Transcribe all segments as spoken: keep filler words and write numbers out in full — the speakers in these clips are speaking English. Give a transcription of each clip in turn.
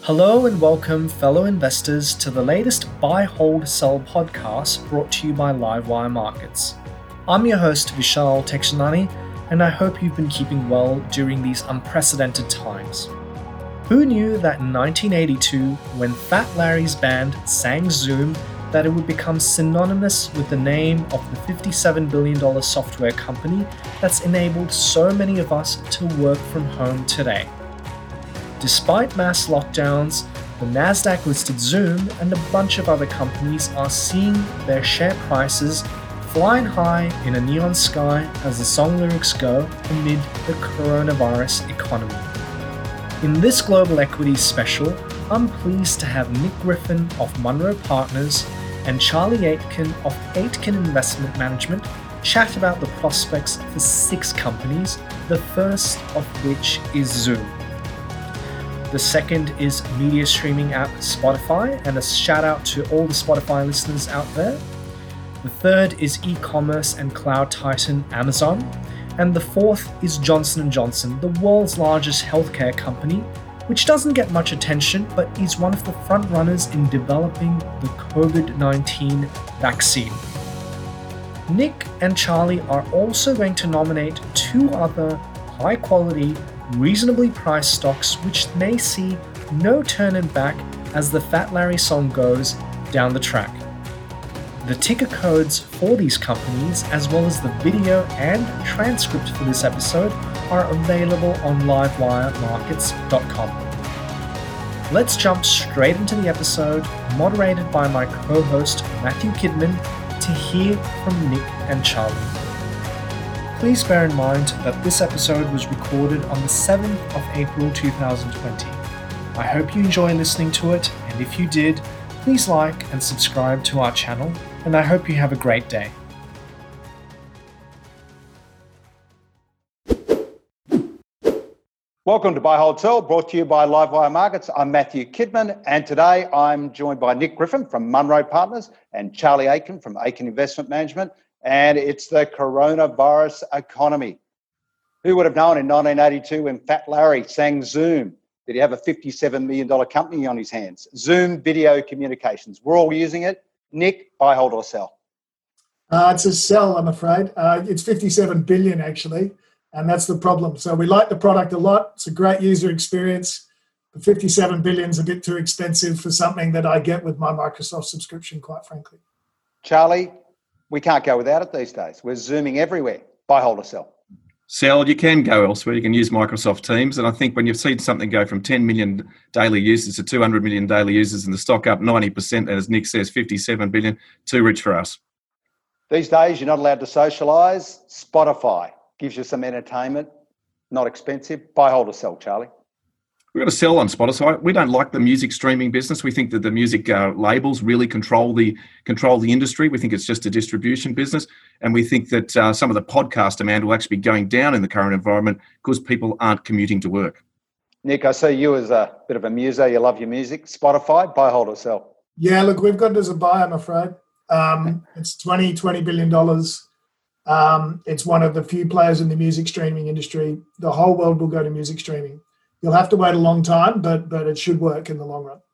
Hello and welcome, fellow investors, to the latest Buy, Hold, Sell podcast brought to you by Livewire Markets. I'm your host, Vishal Tekshanani, and I hope you've been keeping well during these unprecedented times. Who knew that in nineteen eighty-two, when Fat Larry's band sang Zoom, that it would become synonymous with the name of the fifty-seven billion dollars software company that's enabled so many of us to work from home today? Despite mass lockdowns, the Nasdaq-listed Zoom and a bunch of other companies are seeing their share prices flying high in a neon sky, as the song lyrics go, amid the coronavirus economy. In this Global Equities special, I'm pleased to have Nick Griffin of Munro Partners and Charlie Aitken of Aitken Investment Management chat about the prospects for six companies, the first of which is Zoom. The second is media streaming app Spotify, and a shout out to all the Spotify listeners out there. The third is e-commerce and cloud titan Amazon. And the fourth is Johnson and Johnson, the world's largest healthcare company, which doesn't get much attention but is one of the front runners in developing the covid nineteen vaccine. Nick and Charlie are also going to nominate two other high quality, reasonably priced stocks which may see no turning back as the Fat Larry song goes down the track. The ticker codes for these companies, as well as the video and transcript for this episode, are available on livewire markets dot com. Let's jump straight into the episode, moderated by my co-host Matthew Kidman, to hear from Nick and Charlie. Please bear in mind that this episode was recorded on the seventh of April two thousand twenty. I hope you enjoy listening to it, and if you did, please like and subscribe to our channel, and I hope you have a great day. Welcome to Buy, Hold, Sell, brought to you by Livewire Markets. I'm Matthew Kidman, and today I'm joined by Nick Griffin from Munro Partners and Charlie Aitken from Aitken Investment Management. And it's the coronavirus economy. Who would have known in nineteen eighty-two when Fat Larry sang Zoom that he have a fifty-seven million dollars company on his hands? Zoom Video Communications. We're all using it. Nick, buy, hold, or sell? Uh, it's a sell, I'm afraid. Uh, it's fifty-seven billion dollars actually, and that's the problem. So we like the product a lot. It's a great user experience. But fifty-seven billion dollars is a bit too expensive for something that I get with my Microsoft subscription, quite frankly. Charlie, we can't go without it these days. We're Zooming everywhere. Buy, hold, or sell? Sell, you can go elsewhere. You can use Microsoft Teams. And I think when you've seen something go from ten million daily users to two hundred million daily users and the stock up ninety percent, and as Nick says, fifty-seven billion, too rich for us. These days, you're not allowed to socialise. Spotify gives you some entertainment, not expensive. Buy, hold, or sell, Charlie? We've got to sell on Spotify. We don't like the music streaming business. We think that the music uh, labels really control the control the industry. We think it's just a distribution business. And we think that uh, some of the podcast demand will actually be going down in the current environment because people aren't commuting to work. Nick, I see you as a bit of a muser. You love your music. Spotify, buy, hold, or sell? Yeah, look, we've got it as a buy, I'm afraid. Um, it's twenty, twenty billion dollars. Um, it's one of the few players in the music streaming industry. The whole world will go to music streaming. You'll have to wait a long time, but but it should work in the long run.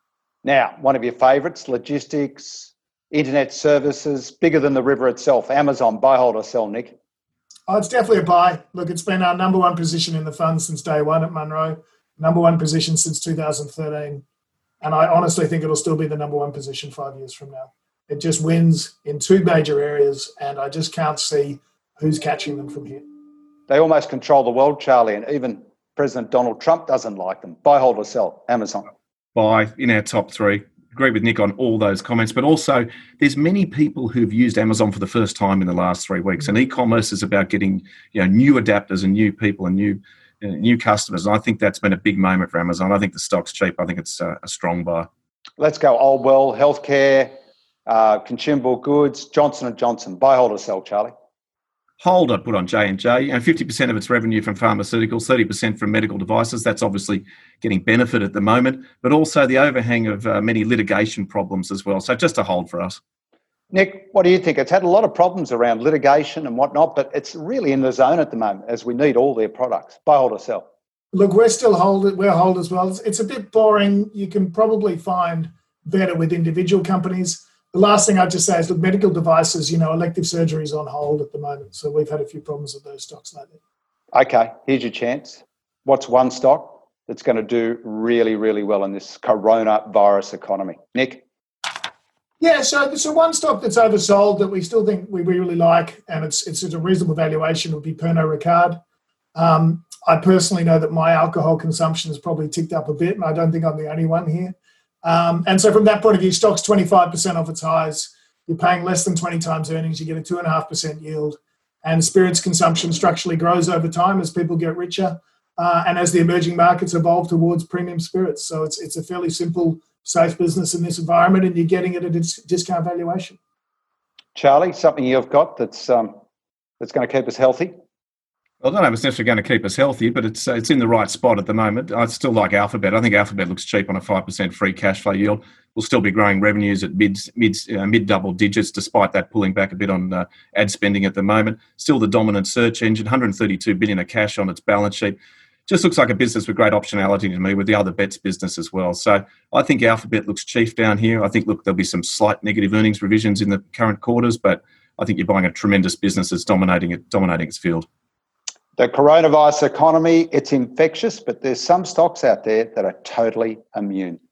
Now, one of your favourites, logistics, internet services, bigger than the river itself. Amazon, buy, hold, or sell, Nick? Oh, it's definitely a buy. Look, it's been our number one position in the fund since day one at Munro, number one position since two thousand thirteen. And I honestly think it'll still be the number one position five years from now. It just wins in two major areas, and I just can't see who's catching them from here. They almost control the world, Charlie, and even President Donald Trump doesn't like them. Buy, hold, or sell? Amazon. Buy in our top three. Agree with Nick on all those comments, but also there's many people who've used Amazon for the first time in the last three weeks. And e-commerce is about getting, you know, new adapters and new people and new uh, new customers. And I think that's been a big moment for Amazon. I think the stock's cheap. I think it's uh, a strong buy. Let's go old well, healthcare, uh, consumable goods, Johnson and Johnson. Buy, hold, or sell, Charlie? Hold, I put on J and J, and fifty percent of its revenue from pharmaceuticals, thirty percent from medical devices. That's obviously getting benefit at the moment, but also the overhang of uh, many litigation problems as well. So just a hold for us. Nick, what do you think? It's had a lot of problems around litigation and whatnot, but it's really in the zone at the moment as we need all their products. Buy, hold, or sell? Look, we're still hold we're hold as well. It's, it's a bit boring. You can probably find better with individual companies. The last thing I'd just say is, look, medical devices, you know, elective surgery is on hold at the moment. So we've had a few problems with those stocks lately. Okay, here's your chance. What's one stock that's going to do really, really well in this coronavirus economy? Nick? Yeah, so so one stock that's oversold that we still think we really like, and it's it's at a reasonable valuation, would be Pernod Ricard. Um, I personally know that my alcohol consumption has probably ticked up a bit, and I don't think I'm the only one here. Um, and so from that point of view, stock's twenty-five percent off its highs. You're paying less than twenty times earnings. You get a two point five percent yield. And spirits consumption structurally grows over time as people get richer uh, and as the emerging markets evolve towards premium spirits. So it's it's a fairly simple, safe business in this environment, and you're getting it at a dis- discount valuation. Charlie, something you've got that's um, that's going to keep us healthy? Well, I don't know if it's necessarily going to keep us healthy, but it's uh, it's in the right spot at the moment. I still like Alphabet. I think Alphabet looks cheap on a five percent free cash flow yield. We'll still be growing revenues at mid mid uh, mid double digits, despite that pulling back a bit on uh, ad spending at the moment. Still the dominant search engine, one hundred thirty-two billion dollars of cash on its balance sheet. Just looks like a business with great optionality to me, with the other bets business as well. So I think Alphabet looks cheap down here. I think, look, there'll be some slight negative earnings revisions in the current quarters, but I think you're buying a tremendous business that's dominating it, dominating its field. The coronavirus economy, it's infectious, but there's some stocks out there that are totally immune.